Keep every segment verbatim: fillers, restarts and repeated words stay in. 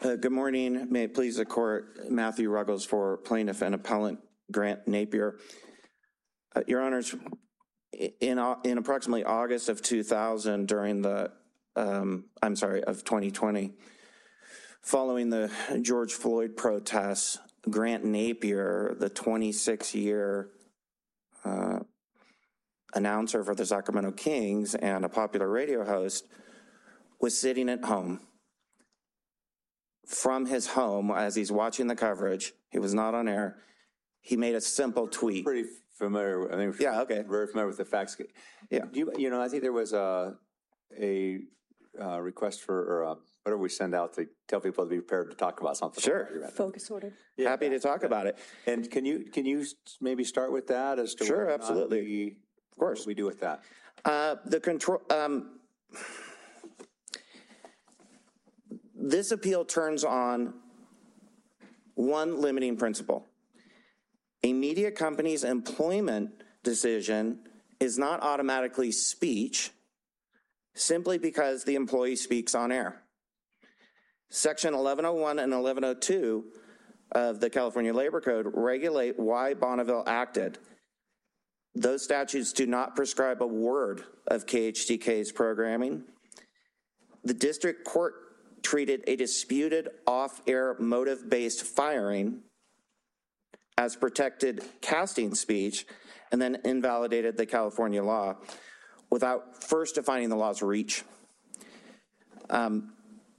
Uh, good morning. May it please the court, Matthew Ruggles for plaintiff and appellant Grant Napier. Uh, Your Honors, in in approximately August of two thousand, during the, um, I'm sorry, of twenty twenty, following the George Floyd protests, Grant Napier, the twenty-six-year uh, announcer for the Sacramento Kings and a popular radio host, was sitting at home. From his home, as he's watching the coverage, he was not on air, he made a simple tweet. Pretty familiar. I think. Yeah. Okay. Very familiar with the facts. Yeah. Do you, you know, I think there was a a uh, request for, or a, whatever we send out to tell people to be prepared to talk about something. Sure. Focus order. Yeah. Happy to talk about it. And can you can you maybe start with that as to Sure, whether or not absolutely. we, Of course. what we do with that? Uh, the control. Um, this appeal turns on one limiting principle. A media company's employment decision is not automatically speech simply because the employee speaks on air. Section eleven oh one and eleven oh two of the California Labor Code regulate why Bonneville acted. Those statutes do not prescribe a word of K H T K's programming. The district court treated a disputed off-air motive-based firing as protected casting speech and then invalidated the California law without first defining the law's reach. Um,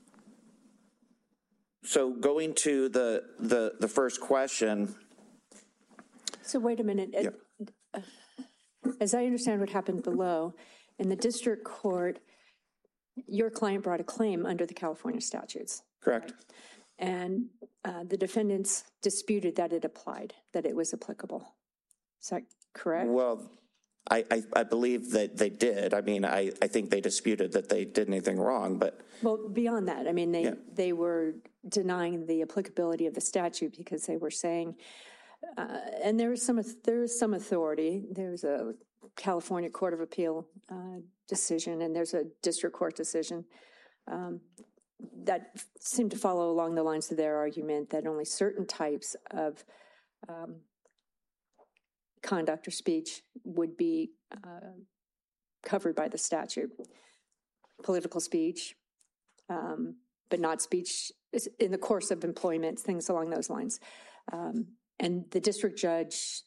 so going to the, the, the first question. So wait a minute. Yep. As I understand what happened below, in the district court, your client brought a claim under the California statutes. Correct. And uh, the defendants disputed that it applied, that it was applicable. Is that correct? Well, I, I, I believe that they did. I mean, I, I think they disputed that they did anything wrong, but... Well, beyond that, I mean, they, Yeah. they were denying the applicability of the statute because they were saying, uh, and there is some, there is some authority. There's a California Court of Appeal uh, decision, and there's a district court decision um, that seem to follow along the lines of their argument that only certain types of um, conduct or speech would be uh, covered by the statute. Political speech, um, but not speech in the course of employment, things along those lines. Um, and the district judge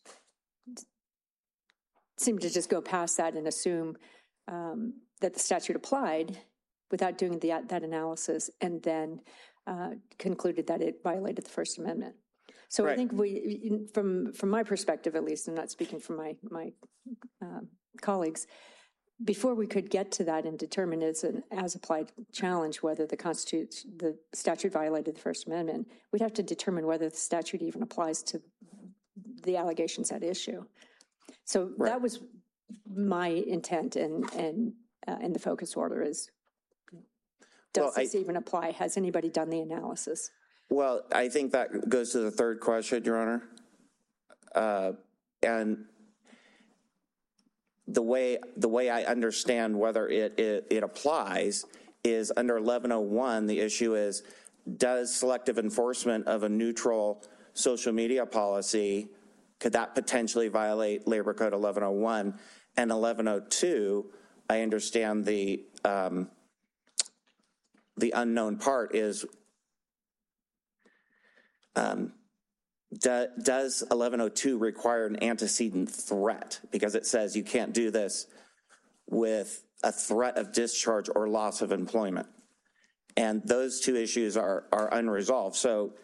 seemed to just go past that and assume um, that the statute applied without doing the, that analysis, and then uh, concluded that it violated the First Amendment. So Right. I think we, from from my perspective at least, I'm not speaking for my my uh, colleagues, before we could get to that and determine it's an as-applied challenge whether the constitute the statute violated the First Amendment, we'd have to determine whether the statute even applies to the allegations at issue. So Right. that was my intent, and and uh, and the focus order is: does Well, this I- even apply? Has anybody done the analysis? Well, I think that goes to the third question, Your Honor. Uh, and the way the way I understand whether it, it, it applies is under eleven oh one, the issue is, does selective enforcement of a neutral social media policy, could that potentially violate Labor Code eleven oh one? And eleven oh two, I understand the um, the unknown part is, Um, do, does eleven oh two require an antecedent threat? Because it says you can't do this with a threat of discharge or loss of employment. And those two issues are, are unresolved. So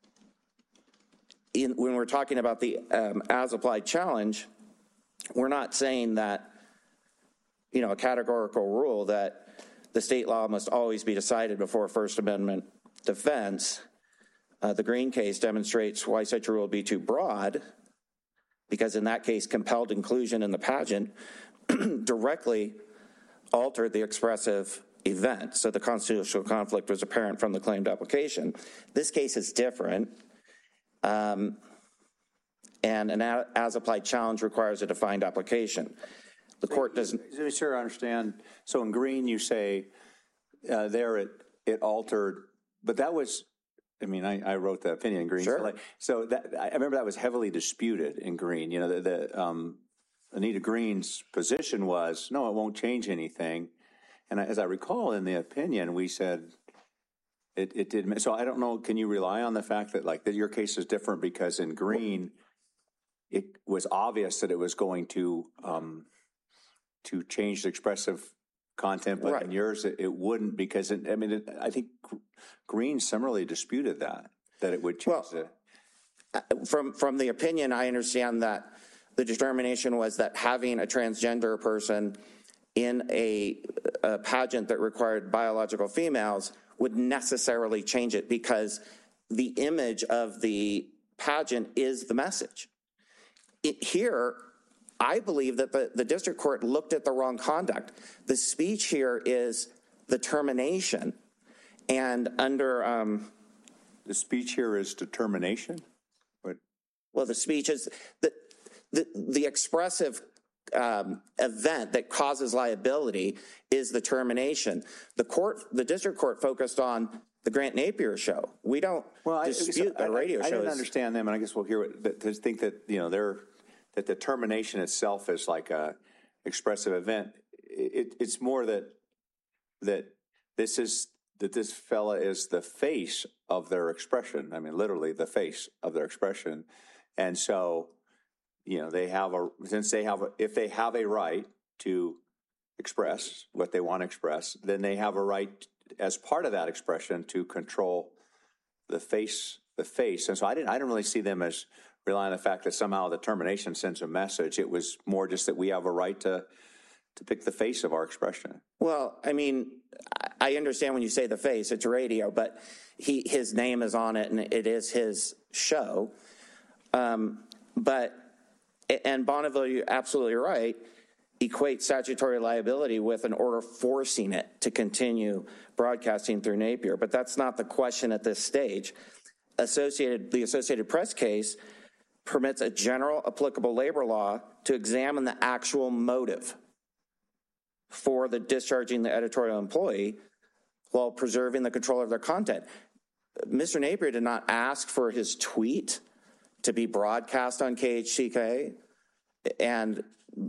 in, when we're talking about the um, as-applied challenge, we're not saying that, you know, a categorical rule that the state law must always be decided before First Amendment defense. Uh, the Green case demonstrates why such a rule would be too broad, because in that case, compelled inclusion in the pageant directly altered the expressive event. So the constitutional conflict was apparent from the claimed application. This case is different, um, and an as-applied challenge requires a defined application. The court doesn't. Let me sure I understand. So in Green, you say uh, there it it altered, but that was I mean, I, I wrote the opinion in Green. Sure. So, like, so that I remember that was heavily disputed in Green. You know, the, the um, Anita Green's position was, no, it won't change anything. And as I recall in the opinion, we said it, it did. So I don't know, can you rely on the fact that like that your case is different because in Green, it was obvious that it was going to um, to change the expressive content, but Right. in yours it, it wouldn't because it, I mean, it, I think Green similarly disputed that, that it would change Well, the... From, from the opinion, I understand that the determination was that having a transgender person in a, a pageant that required biological females would necessarily change it because the image of the pageant is the message. It, here, I believe that the, the district court looked at the wrong conduct. The speech here is the termination, and under... Um, The speech here is determination? What? well, the speech is... The, the, the expressive um, event that causes liability is the termination. The court, the district court focused on the Grant Napier show. We don't Well, dispute I, the radio I, I, show. I didn't is, understand them, and I guess we'll hear it, but to think that, you know, they're, that the termination itself is like a expressive event. It, it's more that, that this is, that this fella is the face of their expression. I mean, literally the face of their expression. And so, you know, they have a, since they have, a, if they have a right to express what they want to express, then they have a right as part of that expression to control the face, the face. And so I didn't, I didn't really see them as relying on the fact that somehow the termination sends a message. It was more just that we have a right to, to pick the face of our expression. Well, I mean, I understand when you say the face, it's radio, but he, his name is on it and it is his show. Um, but, and Bonneville, you're absolutely right, equate statutory liability with an order forcing it to continue broadcasting through Napier. But that's not the question at this stage. Associated, the Associated Press case permits a general applicable labor law to examine the actual motive for the discharging the editorial employee while preserving the control of their content. Mister Napier did not ask for his tweet to be broadcast on K H C K, and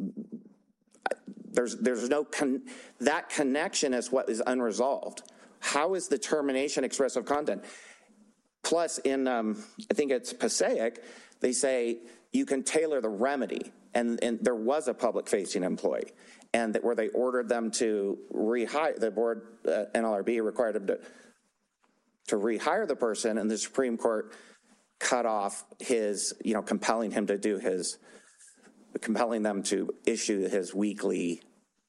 there's there's no con- that connection is what is unresolved. How is the termination expressive content? Plus, in um, I think it's Passaic, they say you can tailor the remedy, and, and there was a public-facing employee, and that where they ordered them to rehire, the board, uh, N L R B required them to, to rehire the person, and the Supreme Court cut off his, you know, compelling him to do his, compelling them to issue his weekly.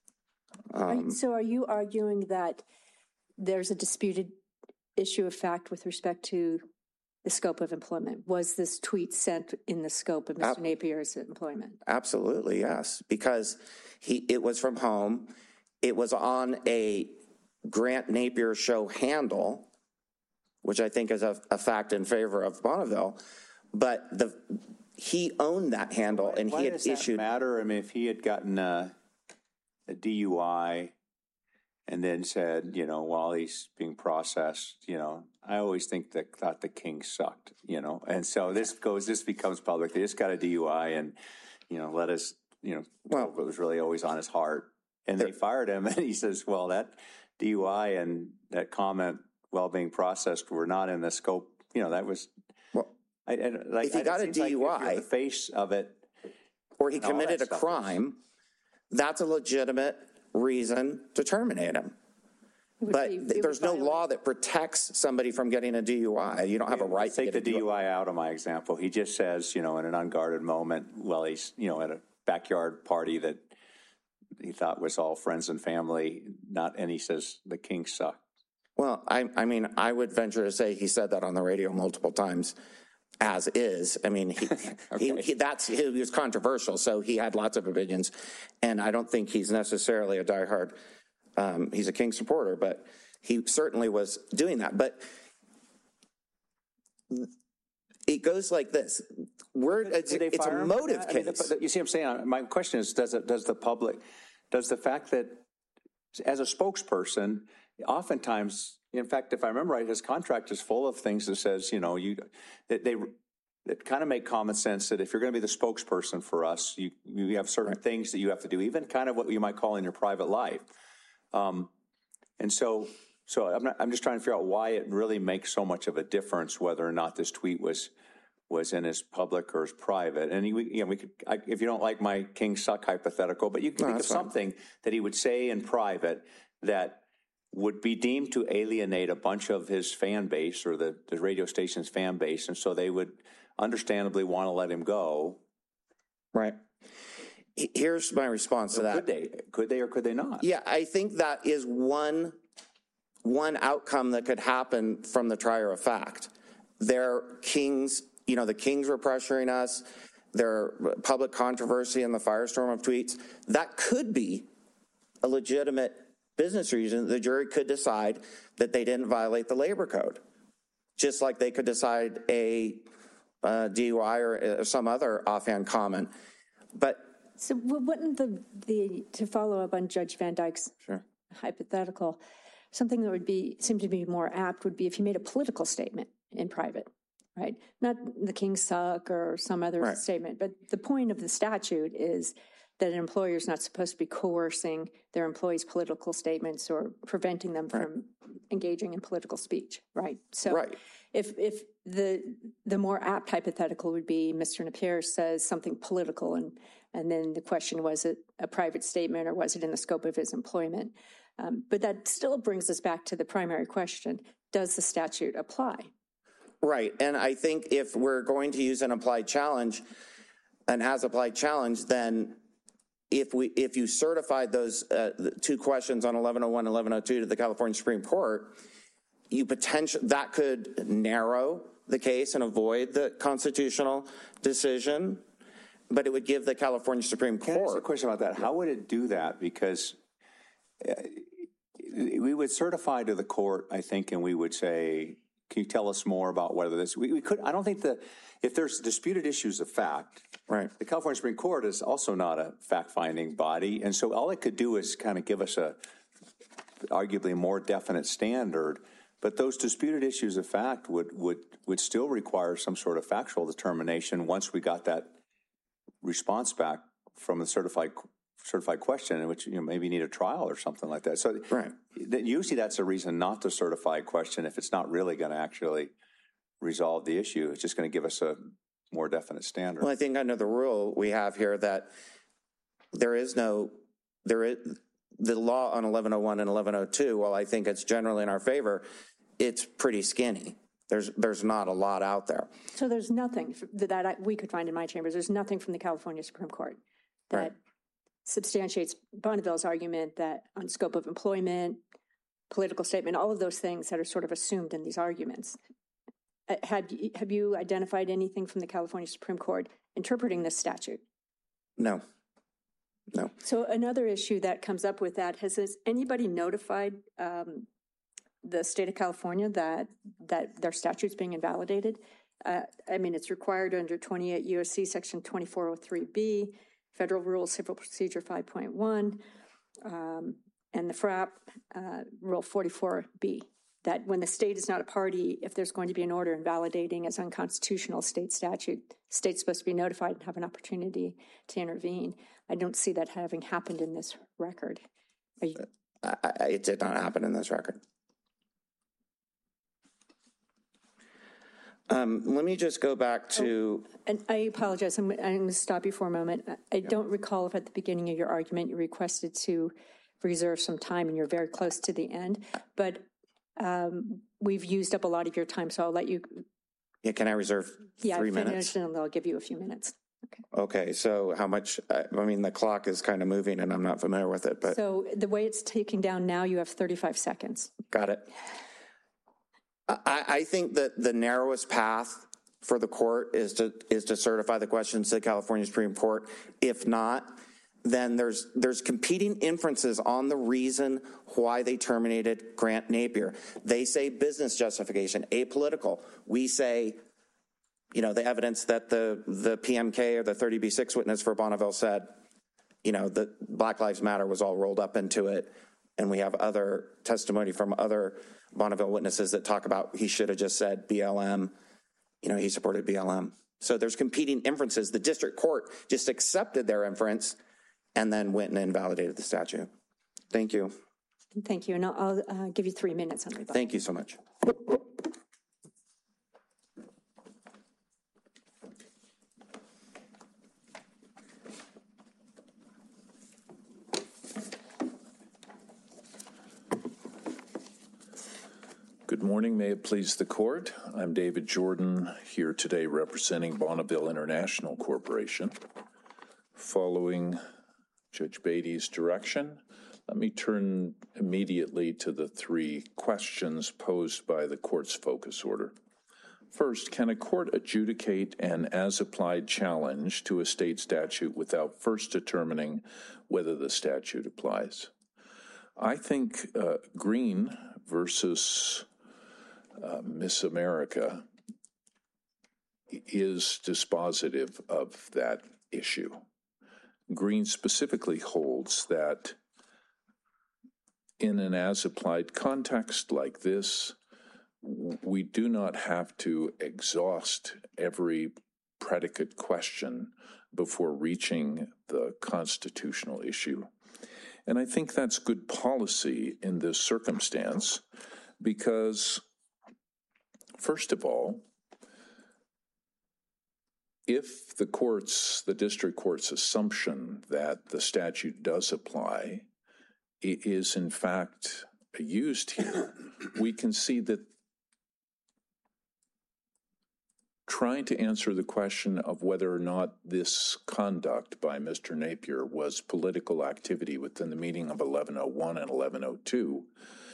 Are- So are you arguing that there's a disputed issue of fact with respect to the scope of employment? Was this tweet sent in the scope of Mister Ab- Napier's employment? Absolutely, yes, because he it was from home. It was on a Grant Napier show handle, which I think is a, a fact in favor of Bonneville. But the he owned that handle, and Why he had does that issued. matter? I mean, if he had gotten a, a D U I and then said, you know, while he's being processed, you know, I always think that thought the king sucked, you know, and so this goes, this becomes public. They just got a D U I, and you know, let us, you know, well, it was really always on his heart, and they fired him, and he says, well, that D U I and that comment while being processed were not in the scope. You know, that was. Well, I, I, like, if he got a it seems like D U I, if you're the face of it, or he and all committed that a stuff is- crime, that's a legitimate reason to terminate him. It would But be- it th- would there's no violate- law that protects somebody from getting a D U I. You don't have a right to Take get the a D U I out of my example. He just says, you know, in an unguarded moment, while he's, you know, at a backyard party that he thought was all friends and family, not, and he says the king sucked. Well, I, I mean, I would venture to say he said that on the radio multiple times, as is. I mean, he, he, he that's he was controversial, so he had lots of opinions, and I don't think he's necessarily a diehard. Um, he's a King supporter, but he certainly was doing that. But it goes like this: We're it's, Did they it's fire a him? motive I mean, case. the- you see what I'm saying? My question is, does it, does the public, does the fact that as a spokesperson, oftentimes In fact, if I remember right, his contract is full of things that says, you know, you that they that kind of make common sense that if you're going to be the spokesperson for us, you you have certain right. things that you have to do, even kind of what you might call in your private life. Um, and so, so I'm not, I'm just trying to figure out why it really makes so much of a difference whether or not this tweet was was in his public or his private. And you, you know, we could, I, if you don't like my king suck hypothetical, but you can no, think of fine. something that he would say in private that would be deemed to alienate a bunch of his fan base or the, the radio station's fan base. And so they would understandably want to let him go. Right. Here's my response so to that. Could they, could they or could they not? Yeah, I think that is one, one outcome that could happen from the trier of fact. Their kings, you know, the Kings were pressuring us, their public controversy and the firestorm of tweets. That could be a legitimate business reason. The jury could decide that they didn't violate the labor code, just like they could decide a uh, D U I or uh, some other offhand comment. But so wouldn't the, the to follow up on Judge Van Dyke's sure. hypothetical, something that would be seem to be more apt would be if you made a political statement in private. Right, not the Kings suck or some other right. statement, but the point of the statute is that an employer is not supposed to be coercing their employees' political statements or preventing them right. from engaging in political speech. Right. So, right. if if the the more apt hypothetical would be Mister Napier says something political, and and then the question, was it a private statement or was it in the scope of his employment? Um, but that still brings us back to the primary question: does the statute apply? Right. And I think if we're going to use an applied challenge, an as applied challenge, then if we if you certified those uh, two questions on eleven oh one and eleven oh two to the California Supreme Court, you potentially that could narrow the case and avoid the constitutional decision, but it would give the California Supreme Court. Can I ask a question about that? How would it do that? Because uh, we would certify to the court, I think, and we would say, can you tell us more about whether this, we, we could, I don't think that if there's disputed issues of fact, right. the California Supreme Court is also not a fact-finding body. And so all it could do is kind of give us a arguably more definite standard. But those disputed issues of fact would, would, would still require some sort of factual determination once we got that response back from the certified certified question, in which you know maybe need a trial or something like that. So right. that usually that's a reason not to certify a question if it's not really going to actually resolve the issue. It's just going to give us a more definite standard. Well, I think under the rule we have here that there is no, there is the law on eleven oh one and eleven oh two, while I think it's generally in our favor, it's pretty skinny. There's there's not a lot out there. So there's nothing that I, we could find in my chambers. There's nothing from the California Supreme Court that right. substantiates Bonneville's argument that on scope of employment, political statement, all of those things that are sort of assumed in these arguments. Uh, have, you, have you identified anything from the California Supreme Court interpreting this statute? No. No. So another issue that comes up with that, has this, anybody notified um, the state of California that that their statute's being invalidated? Uh, I mean, it's required under twenty-eight U S C section twenty-four oh three B, Federal Rules Civil Procedure five point one, um, and the F R A P uh, Rule forty-four B, that when the state is not a party, if there's going to be an order invalidating as unconstitutional state statute, the state's supposed to be notified and have an opportunity to intervene. I don't see that having happened in this record. You- I, I, it did not happen in this record. Um, let me just go back to... Oh, and I apologize. I'm, I'm going to stop you for a moment. I, I don't recall if at the beginning of your argument you requested to reserve some time, and you're very close to the end. But um, we've used up a lot of your time, so I'll let you... Yeah, can I reserve yeah, three finish, minutes? And I'll give you a few minutes. Okay. Okay, so how much... I mean, the clock is kind of moving, and I'm not familiar with it, but... So the way it's taking down now, you have thirty-five seconds. Got it. I, I think that the narrowest path for the court is to is to certify the questions to the California Supreme Court. If not, then there's there's competing inferences on the reason why they terminated Grant Napier. They say business justification, apolitical. We say, you know, the evidence that the the P M K or the thirty B six witness for Bonneville said, you know, that Black Lives Matter was all rolled up into it, and we have other testimony from other Bonneville witnesses that talk about he should have just said B L M. You know, he supported B L M. So there's competing inferences. The district court just accepted their inference and then went and invalidated the statute. Thank you. Thank you. And I'll, I'll uh, give you three minutes on rebuttal. Thank you so much. Good morning. May it please the court. I'm David Jordan, here today representing Bonneville International Corporation. Following Judge Beatty's direction, let me turn immediately to the three questions posed by the court's focus order. First, can a court adjudicate an as-applied challenge to a state statute without first determining whether the statute applies? I think uh, Green versus Uh, Miss America is dispositive of that issue. Green specifically holds that in an as-applied context like this, we do not have to exhaust every predicate question before reaching the constitutional issue. And I think that's good policy in this circumstance because, first of all, if the court's, the district court's assumption that the statute does apply is in fact used here, we can see that trying to answer the question of whether or not this conduct by Mister Napier was political activity within the meaning of eleven oh one and eleven oh two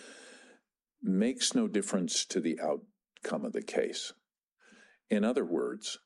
makes no difference to the outcome of the case. In other words,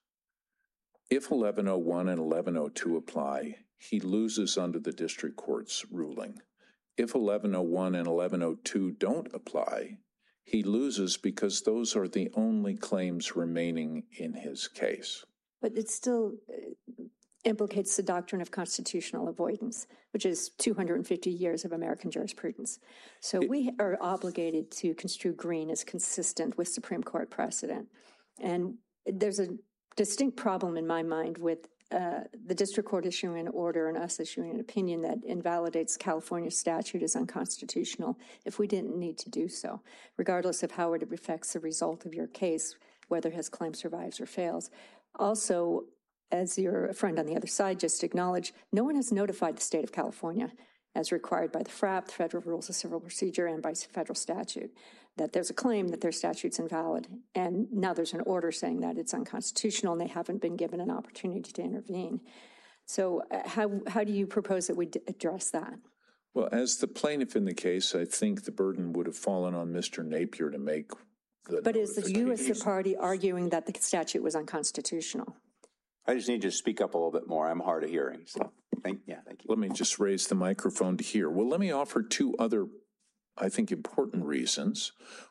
if eleven oh one and eleven oh two apply, he loses under the district court's ruling. If eleven oh one and eleven oh two don't apply, he loses because those are the only claims remaining in his case. But it still uh, implicates the doctrine of constitutional avoidance, which is two hundred fifty years of American jurisprudence. So it, we are obligated to construe Green as consistent with Supreme Court precedent. And there's a distinct problem in my mind with uh, the district court issuing an order and us issuing an opinion that invalidates California statute as unconstitutional if we didn't need to do so, regardless of how it affects the result of your case, whether his claim survives or fails. Also, as your friend on the other side just acknowledged, no one has notified the state of California, as required by the F R A P, the Federal Rules of Civil Procedure, and by federal statute, that there's a claim that their statute's invalid. And now there's an order saying that it's unconstitutional and they haven't been given an opportunity to intervene. So uh, how, how do you propose that we d- address that? Well, as the plaintiff in the case, I think the burden would have fallen on Mister Napier to make the But is the you as the party arguing that the statute was unconstitutional? I just need you to speak up a little bit more. I'm hard of hearing. So, thank, yeah, thank you. Let me just raise the microphone to hear. Well, let me offer two other, I think, important reasons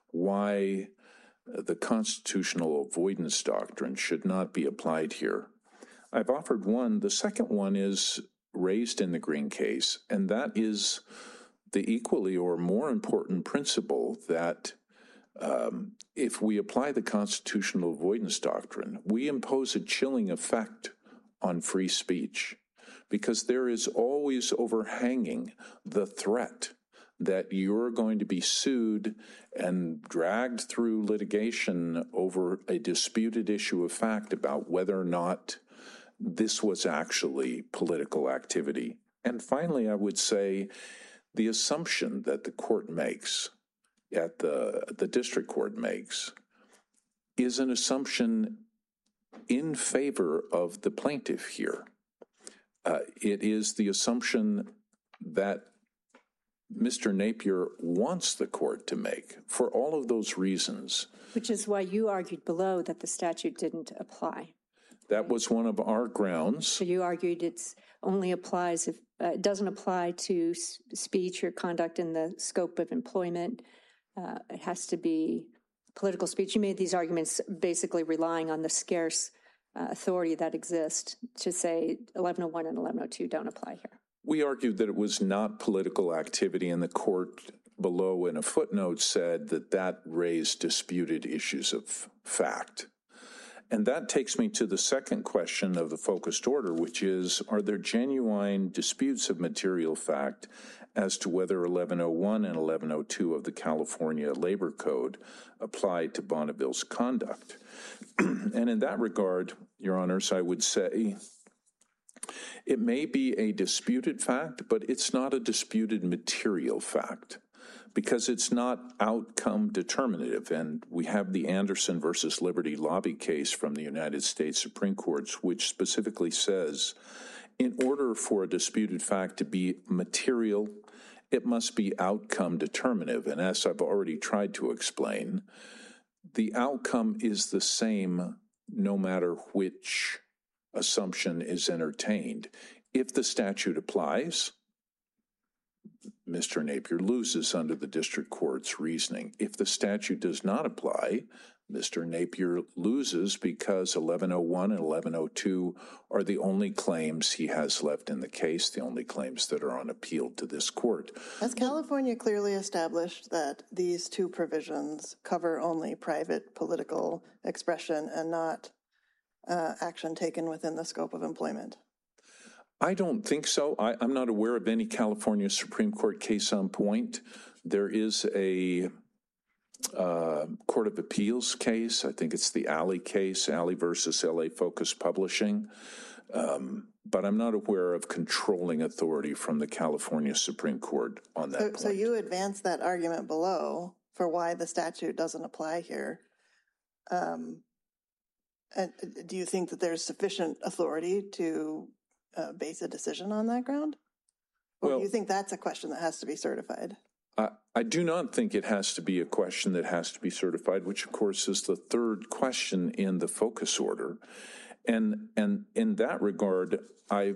why the constitutional avoidance doctrine should not be applied here. I've offered one. The second one is raised in the Green case, and that is the equally or more important principle that Um, if we apply the constitutional avoidance doctrine, we impose a chilling effect on free speech because there is always overhanging the threat that you're going to be sued and dragged through litigation over a disputed issue of fact about whether or not this was actually political activity. And finally, I would say the assumption that the court makes at the the district court makes is an assumption in favor of the plaintiff here. Uh, it is the assumption that Mister Napier wants the court to make for all of those reasons. Which is why you argued below that the statute didn't apply. That was one of our grounds. So you argued it's only applies if uh, it doesn't apply to s- speech or conduct in the scope of employment. Uh, it has to be political speech. You made these arguments basically relying on the scarce uh, authority that exists to say eleven oh one and eleven oh two don't apply here. We argued that it was not political activity, and the court below in a footnote said that that raised disputed issues of fact. And that takes me to the second question of the focused order, which is, are there genuine disputes of material fact as to whether eleven oh one and eleven oh two of the California Labor Code apply to Bonneville's conduct? And in that regard, Your Honors, I would say it may be a disputed fact, but it's not a disputed material fact, because it's not outcome determinative. And we have the Anderson versus Liberty lobby case from the United States Supreme Court, which specifically says, in order for a disputed fact to be material, it must be outcome determinative. And as I've already tried to explain, the outcome is the same no matter which assumption is entertained. If the statute applies, Mister Napier loses under the district court's reasoning. If the statute does not apply, Mister Napier loses because eleven oh one and eleven oh two are the only claims he has left in the case, the only claims that are on appeal to this court. Has California clearly established that these two provisions cover only private political expression and not uh, action taken within the scope of employment? I don't think so. I, I'm not aware of any California Supreme Court case on point. There is a uh, Court of Appeals case. I think it's the Alley case, Alley versus L A Focus Publishing. Um, but I'm not aware of controlling authority from the California Supreme Court on that so, point. So you advance that argument below for why the statute doesn't apply here. Um, and do you think that there's sufficient authority to Uh, base a decision on that ground? Or Well, do you think that's a question that has to be certified? I, I do not think it has to be a question that has to be certified, which of course is the third question in the focus order. And and in that regard, I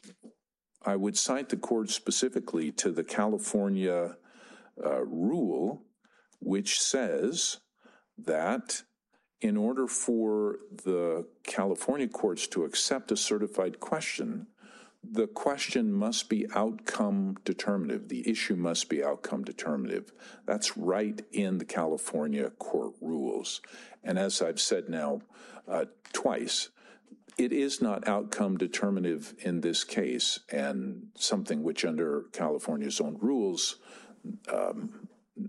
I would cite the court specifically to the California uh, rule, which says that in order for the California courts to accept a certified question, the question must be outcome determinative. The issue must be outcome determinative. That's right in the California court rules. And as I've said now uh, twice, it is not outcome determinative in this case, and something which under California's own rules, um,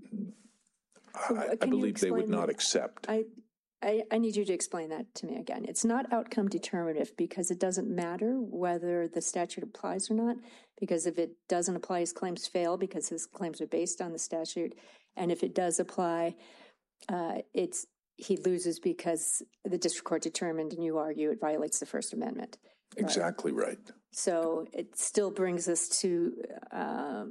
So, I, uh, I can you believe they would explain not that? accept. I, I, I need you to explain that to me again. It's not outcome determinative because it doesn't matter whether the statute applies or not, because if it doesn't apply, his claims fail because his claims are based on the statute. And if it does apply, uh, it's he loses because the district court determined, and you argue, it violates the First Amendment. Exactly right. So it still brings us to, um,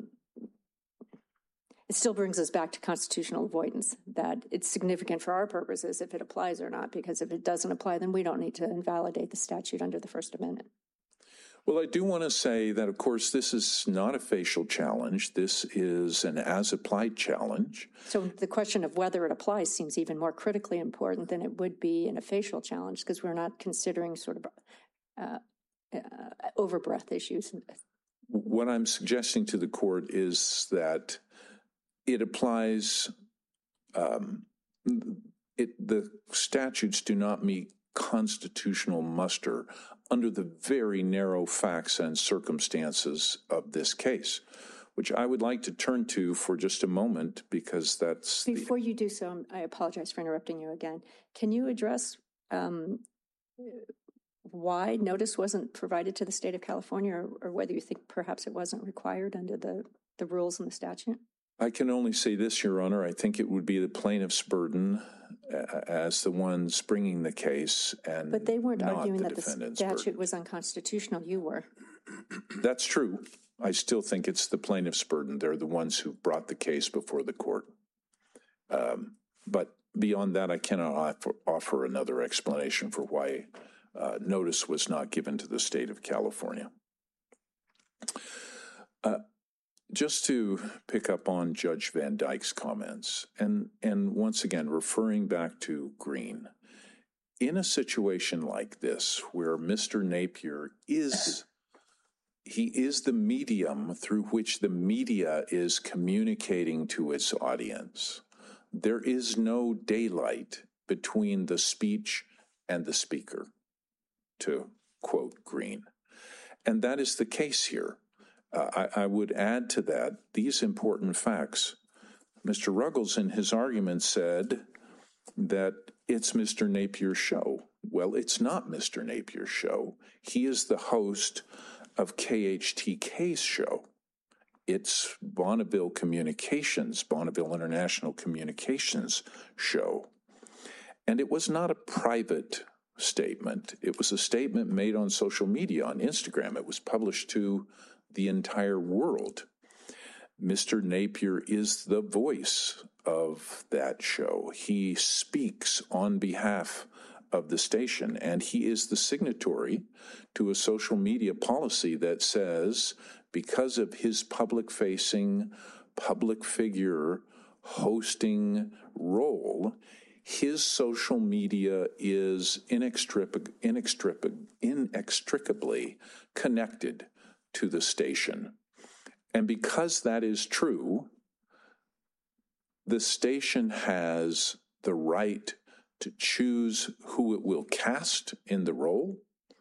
it still brings us back to constitutional avoidance, that it's significant for our purposes if it applies or not, because if it doesn't apply, then we don't need to invalidate the statute under the First Amendment. Well, I do want to say that, of course, this is not a facial challenge. This is an as-applied challenge. So the question of whether it applies seems even more critically important than it would be in a facial challenge, because we're not considering sort of uh, uh, overbreadth issues. What I'm suggesting to the court is that it applies, um, it, the statutes do not meet constitutional muster under the very narrow facts and circumstances of this case, which I would like to turn to for just a moment, because that's... Before the, you do so, I apologize for interrupting you again. Can you address um, why notice wasn't provided to the state of California, or, or whether you think perhaps it wasn't required under the, the rules in the statute? I can only say this, Your Honor. I think it would be the plaintiff's burden uh, as the ones bringing the case, and But they weren't not arguing the that the defendant's statute burden. was unconstitutional. You were. That's true. I still think it's the plaintiff's burden. They're the ones who brought the case before the court. Um, but beyond that, I cannot offer, offer another explanation for why uh, notice was not given to the state of California. Uh, Just to pick up on Judge Van Dyke's comments, and, and once again, referring back to Green, in a situation like this, where Mister Napier is he is the medium through which the media is communicating to its audience. There is no daylight between the speech and the speaker, to quote Green. And that is the case here. Uh, I, I would add to that these important facts. Mister Ruggles, in his argument, said that it's Mister Napier's show. Well, it's not Mister Napier's show. He is the host of K H T K's show. It's Bonneville Communications, Bonneville International Communications show. And it was not a private statement. It was a statement made on social media, on Instagram. It was published to the entire world. Mister Napier is the voice of that show. He speaks on behalf of the station, and he is the signatory to a social media policy that says, because of his public-facing, public figure hosting role, his social media is inextric- inextric- inextricably connected to the station. And because that is true, the station has the right to choose who it will cast in the role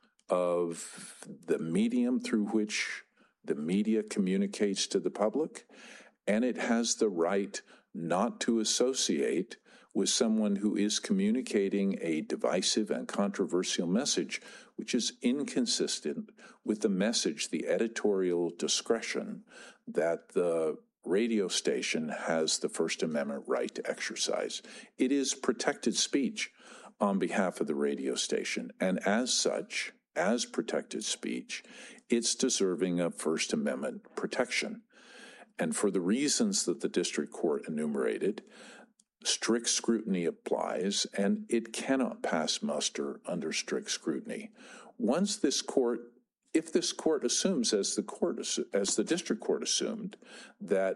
of the medium through which the media communicates to the public, and it has the right not to associate with someone who is communicating a divisive and controversial message, which is inconsistent with the message, the editorial discretion that the radio station has the First Amendment right to exercise. It is protected speech on behalf of the radio station, and as such, as protected speech, it's deserving of First Amendment protection. And for the reasons that the district court enumerated, strict scrutiny applies, and it cannot pass muster under strict scrutiny. Once this court, if this court assumes, as the court, as the district court assumed, that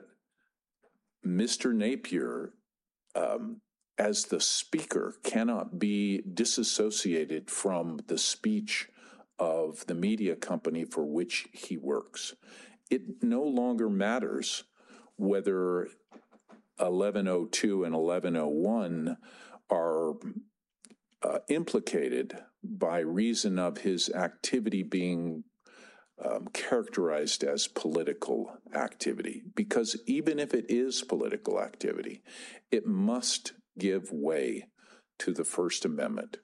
Mister Napier, um, as the speaker, cannot be disassociated from the speech of the media company for which he works, it no longer matters whether eleven oh two and eleven oh one are uh, implicated by reason of his activity being um, characterized as political activity. Because even if it is political activity, it must give way to the First Amendment.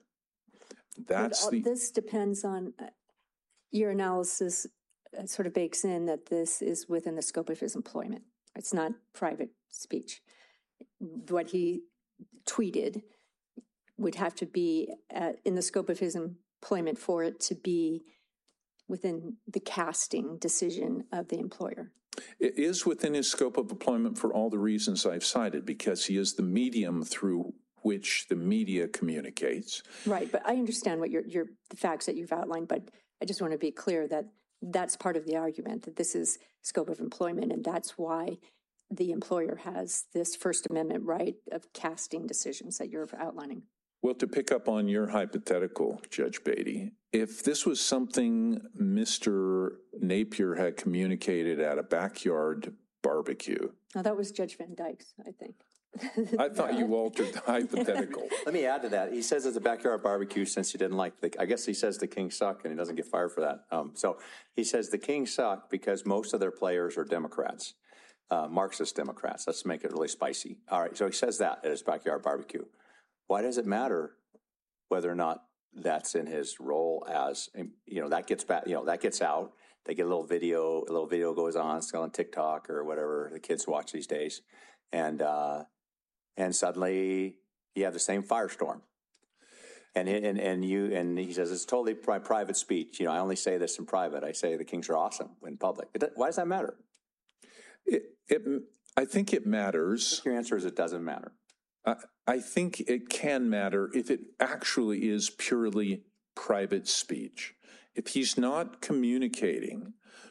That's but, uh, the. This depends on uh, your analysis. Uh, sort of bakes in that this is within the scope of his employment. It's not private speech. What he tweeted would have to be uh, in the scope of his employment for it to be within the casting decision of the employer. It is within his scope of employment for all the reasons I've cited, because he is the medium through which the media communicates. Right, but I understand what your your the facts that you've outlined, but I just want to be clear that that's part of the argument, that this is scope of employment, and that's why the employer has this First Amendment right of casting decisions that you're outlining. Well, to pick up on your hypothetical, Judge Beatty, if this was something Mister Napier had communicated at a backyard barbecue. Now, that was Judge Van Dyke's, I think. I thought you altered the hypothetical. Let me add to that. He says it's a backyard barbecue since he didn't like the, I guess he says the Kings suck and he doesn't get fired for that. Um, so he says the Kings suck because most of their players are Democrats, uh, Marxist Democrats. Let's make it really spicy. All right. So he says that at his backyard barbecue. Why does it matter whether or not that's in his role as, you know, that gets back, you know, that gets out. They get a little video, a little video goes on, it's on TikTok or whatever the kids watch these days. And, uh, and suddenly you have the same firestorm. And, and, and you, and he says, it's totally pri- private speech. You know, I only say this in private. I say the Kings are awesome in public. It, why does that matter? It, it, I think it matters. Your answer is it doesn't matter. I, I think it can matter if it actually is purely private speech. If he's not communicating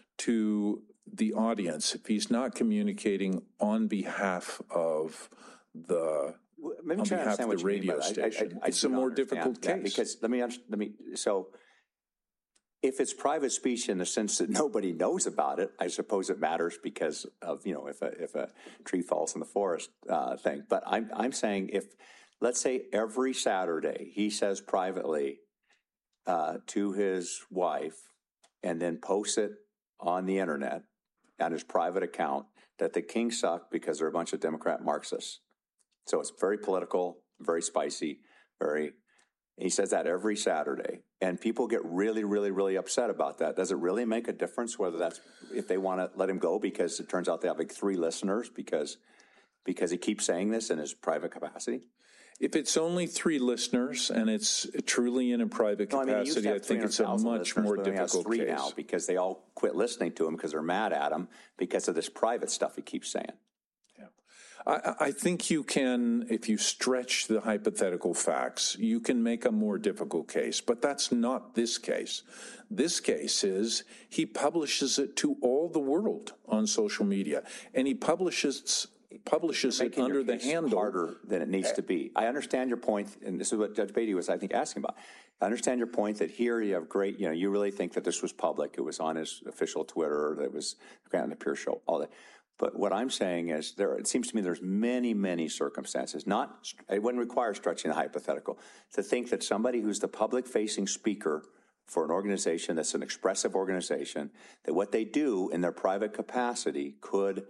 to the audience, if he's not communicating on behalf of the Maybe on try to behalf of understand what the you mean radio by that. station, I, I, I it's do a not more understand difficult that, case. because let me let me so if it's private speech in the sense that nobody knows about it, I suppose it matters because of, you know, if a, if a tree falls in the forest uh, thing. But I'm, I'm saying if, let's say every Saturday he says privately uh, to his wife and then posts it on the internet on his private account that the Kings suck because they're a bunch of Democrat Marxists. So it's very political, very spicy, very... He says that every Saturday, and people get really, really, really upset about that. Does it really make a difference whether that's if they want to let him go because it turns out they have like three listeners because because he keeps saying this in his private capacity? If it's only three listeners and it's truly in a private No, I mean, he used capacity, to I have think it's a much more but he has difficult three case. now because they all quit listening to him because they're mad at him because of this private stuff he keeps saying. I, I think you can, if you stretch the hypothetical facts, you can make a more difficult case, but that's not this case. This case is he publishes it to all the world on social media, and he publishes publishes it under the handle harder than it needs to be. I understand your point, and this is what Judge Beatty was, I think, asking about. I understand your point that here you have great, you know, you really think that this was public. It was on his official Twitter. That was Grant Napear show, all that. But what I'm saying is there, it seems to me there's many, many circumstances, not, it wouldn't require stretching the hypothetical, to think that somebody who's the public-facing speaker for an organization that's an expressive organization, that what they do in their private capacity could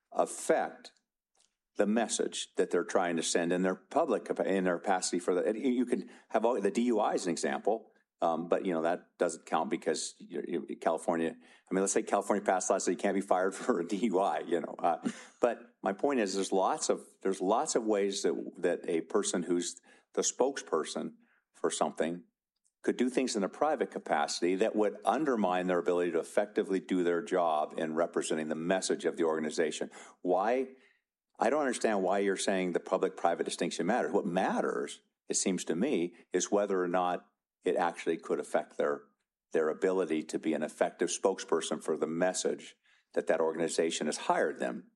affect the message that they're trying to send in their public, in their capacity for the, you can have all, the D U I as an example. Um, but, you know, that doesn't count because you, you, California, I mean, let's say California passed laws so you can't be fired for a D U I, you know. Uh, but my point is there's lots of there's lots of ways that that a person who's the spokesperson for something could do things in a private capacity that would undermine their ability to effectively do their job in representing the message of the organization. Why? I don't understand why you're saying the public-private distinction matters. What matters, it seems to me, is whether or not it actually could affect their their ability to be an effective spokesperson for the message that that organization has hired them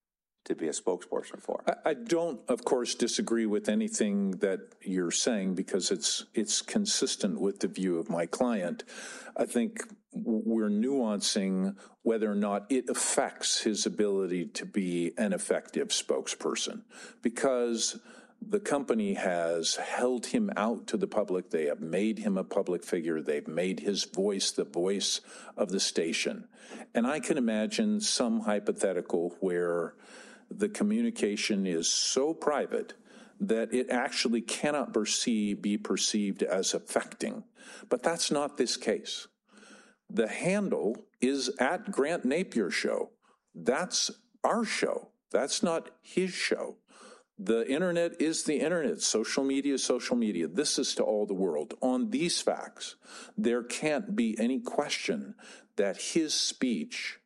to be a spokesperson for. I, I don't, of course, disagree with anything that you're saying because it's it's consistent with the view of my client. I think we're nuancing whether or not it affects his ability to be an effective spokesperson because the company has held him out to the public. They have made him a public figure. They've made his voice the voice of the station. And I can imagine some hypothetical where the communication is so private that it actually cannot perceive, be perceived as affecting. But that's not this case. The handle is at Grant Napear Show. That's our show. That's not his show. The internet is the internet. Social media is social media. This is to all the world. On these facts, there can't be any question that his speech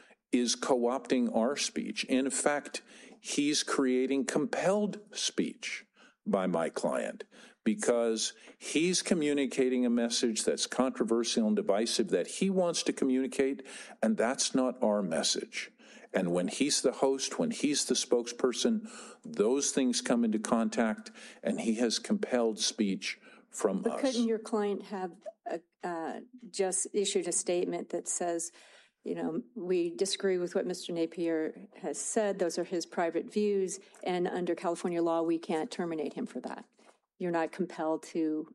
is co-opting our speech. In fact, he's creating compelled speech by my client because he's communicating a message that's controversial and divisive that he wants to communicate, and that's not our message. And when he's the host, when he's the spokesperson, those things come into contact, and he has compelled speech from but us. Couldn't your client have uh, uh, just issued a statement that says, you know, we disagree with what Mister Napear has said. Those are his private views, and under California law, we can't terminate him for that. You're not compelled to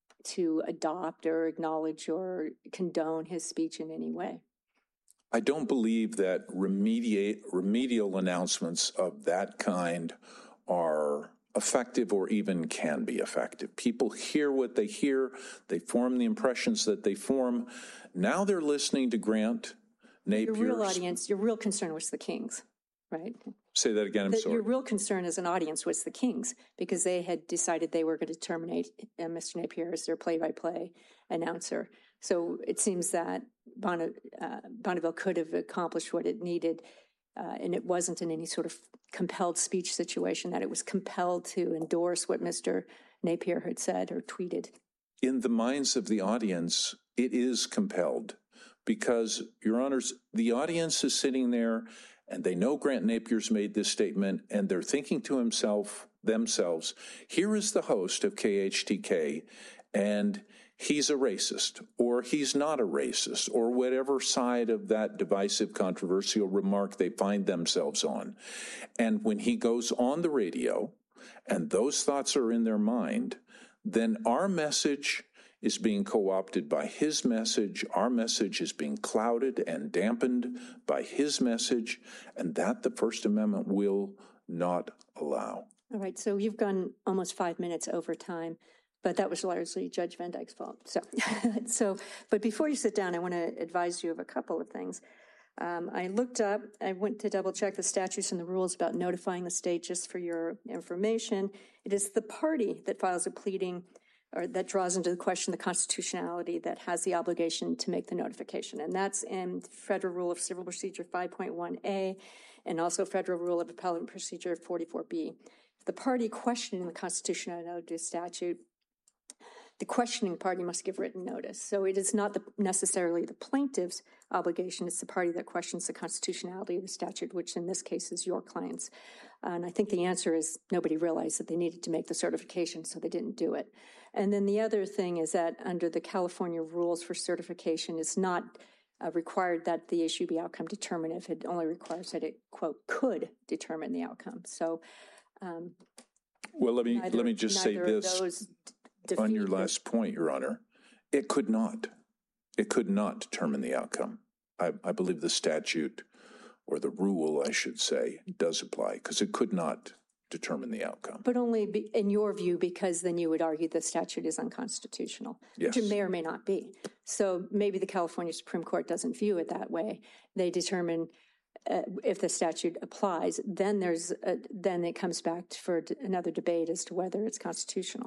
to adopt or acknowledge or condone his speech in any way. I don't believe that remediate, remedial announcements of that kind are effective or even can be effective. People hear what they hear. They form the impressions that they form. Now they're listening to Grant Napear's. Your real audience, your real concern was the Kings, right? Say that again, I'm the, sorry. Your real concern as an audience was the Kings because they had decided they were going to terminate uh, Mister Napear as their play-by-play announcer. So it seems that Bonna, uh, Bonneville could have accomplished what it needed, uh, and it wasn't in any sort of compelled speech situation, that it was compelled to endorse what Mister Napear had said or tweeted. In the minds of the audience, it is compelled because, Your Honors, the audience is sitting there and they know Grant Napear's made this statement and they're thinking to himself, themselves, here is the host of K H T K, and he's a racist, or he's not a racist, or whatever side of that divisive, controversial remark they find themselves on. And when he goes on the radio and those thoughts are in their mind, then our message is being co-opted by his message. Our message is being clouded and dampened by his message, and that the First Amendment will not allow. All right, so you've gone almost five minutes over time, but that was largely Judge Van Dyke's fault. So, so, but before you sit down, I want to advise you of a couple of things. Um, I looked up, I went to double check the statutes and the rules about notifying the state. Just for your information, it is the party that files a pleading or that draws into the question the constitutionality that has the obligation to make the notification. And that's in Federal Rule of Civil Procedure five point one A and also Federal Rule of Appellate Procedure forty-four B. The party questioning the constitutionality of the statute, the questioning party must give written notice. So it is not the, necessarily the plaintiff's obligation, it's the party that questions the constitutionality of the statute, which in this case is your clients. And I think the answer is nobody realized that they needed to make the certification, so they didn't do it. And then the other thing is that under the California rules for certification, it's not uh, required that the issue be outcome determinative. It only requires that it, quote, could determine the outcome. So um, well, let me neither, let me just say this d- on your last point, Your Honor. It could not. It could not determine the outcome. I, I believe the statute, or the rule, I should say, does apply because it could not determine the outcome. But only be, in your view, because then you would argue the statute is unconstitutional, yes. which it may or may not be. So maybe the California Supreme Court doesn't view it that way. They determine uh, if the statute applies, then there's a, then it comes back for d- another debate as to whether it's constitutional.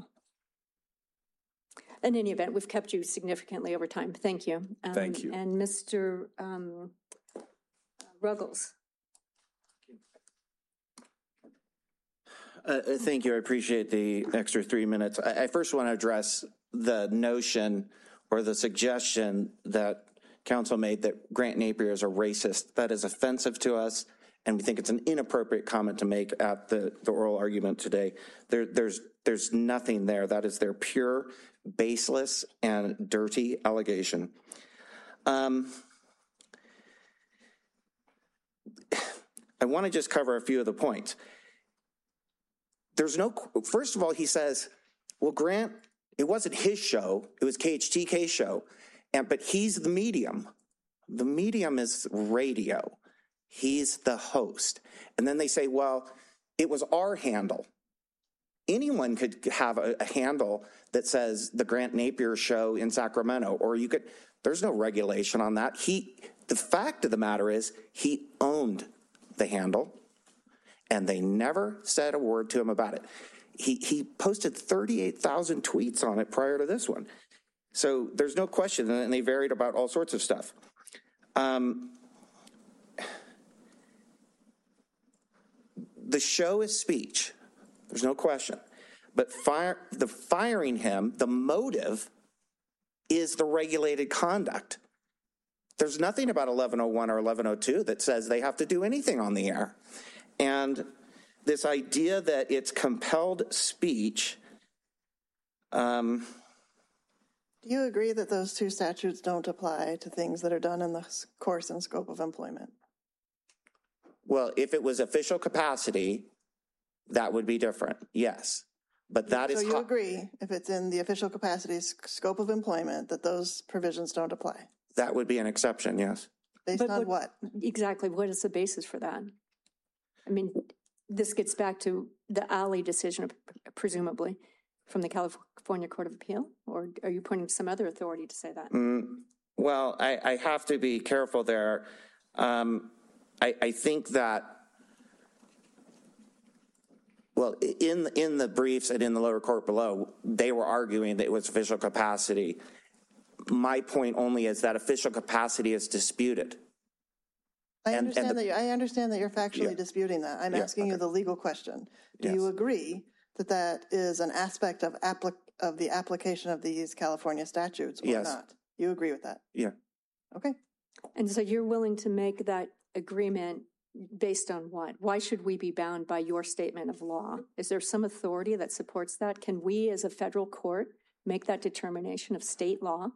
In any event, we've kept you significantly over time. Thank you. Um, Thank you. And Mister Um, Ruggles. Uh, thank you. I appreciate the extra three minutes. I, I first want to address the notion or the suggestion that counsel made that Grant Napier is a racist. That is offensive to us, and we think it's an inappropriate comment to make at the, the oral argument today. There, there's, there's nothing there. That is their pure, baseless, and dirty allegation. Um, I want to just cover a few of the points. There's no, first of all, he says, well, Grant, it wasn't his show, it was K H T K's show, and but he's the medium. The medium is radio. He's the host. And then they say, well, it was our handle. Anyone could have a, a handle that says the Grant Napier show in Sacramento, or you could, there's no regulation on that. He, the fact of the matter is, he owned the handle. And they never said a word to him about it. He he posted thirty-eight thousand tweets on it prior to this one. So there's no question, and they varied about all sorts of stuff. Um, the show is speech. There's no question. But fire, the firing him, the motive is the regulated conduct. There's nothing about eleven oh one or eleven oh two that says they have to do anything on the air. And this idea that it's compelled speech. Um, Do you agree that those two statutes don't apply to things that are done in the course and scope of employment? Well, if it was official capacity, that would be different, yes. But that is. So you agree, if it's in the official capacity scope of employment, that those provisions don't apply? That would be an exception, yes. Based But on what? Exactly. What is the basis for that? I mean, this gets back to the Alley decision, presumably, from the California Court of Appeal, or are you pointing to some other authority to say that? Mm, well, I, I have to be careful there. Um, I, I think that, well, in in the briefs and in the lower court below, they were arguing that it was official capacity. My point only is that official capacity is disputed. I And- understand and the- that. You're, I understand that you're factually Yeah. disputing that. I'm Yeah, asking okay. you the legal question. Do Yes. you agree that that is an aspect of applic- of the application of these California statutes or Yes. not? You agree with that? Yeah. Okay. And so you're willing to make that agreement based on what? Why should we be bound by your statement of law? Is there some authority that supports that? Can we as a federal court make that determination of state law.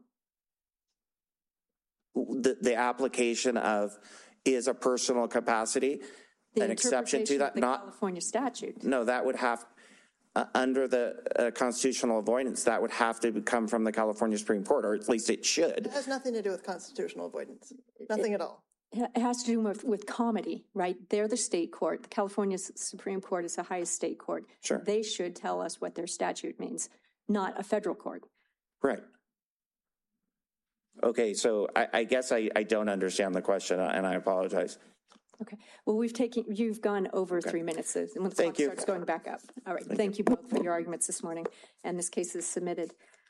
The, the application of is a personal capacity, The an exception to interpretation that, of the not, California statute. no, that would have, uh, under the uh, constitutional avoidance, that would have to come from the California Supreme Court, or at least it should. It has nothing to do with constitutional avoidance, nothing at all. It has to do with, with comedy, right? They're the state court. The California S- Supreme Court is the highest state court. Sure. They should tell us what their statute means, not a federal court. Right. Okay, so I, I guess I, I don't understand the question, and I apologize. Okay. Well, we've taken, you've gone over three minutes, and when the Thank clock you. starts going back up. All right. Thank you both for your arguments this morning, and this case is submitted.